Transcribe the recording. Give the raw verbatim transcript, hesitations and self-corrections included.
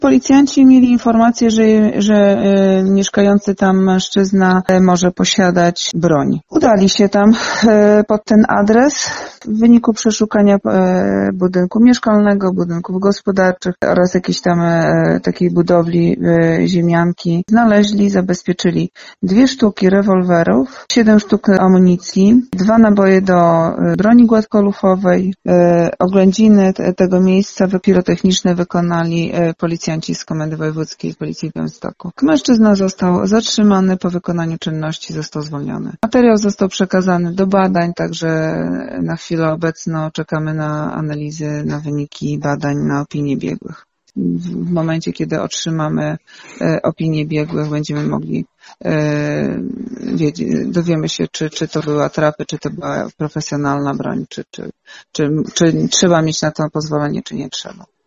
Policjanci mieli informację, że, że e, mieszkający tam mężczyzna e, może posiadać broń. Udali się tam e, pod ten adres. W wyniku przeszukania e, budynku mieszkalnego, budynków gospodarczych oraz jakiejś tam e, takiej budowli e, ziemianki znaleźli, zabezpieczyli dwie sztuki rewolwerów, siedem sztuk amunicji, dwa naboje do e, broni gładkolufowej. E, oględziny te, tego miejsca pirotechniczne wykonali e, policjanci z Komendy Wojewódzkiej Policji w Białymstoku. Mężczyzna został zatrzymany, po wykonaniu czynności został zwolniony. Materiał został przekazany do badań, także na chwilę obecną czekamy na analizy, na wyniki badań, na opinie biegłych. W momencie, kiedy otrzymamy opinię biegłych, będziemy mogli wiedzieć, dowiemy się, czy, czy to były atrapy, czy to była profesjonalna broń, czy, czy, czy, czy trzeba mieć na to pozwolenie, czy nie trzeba.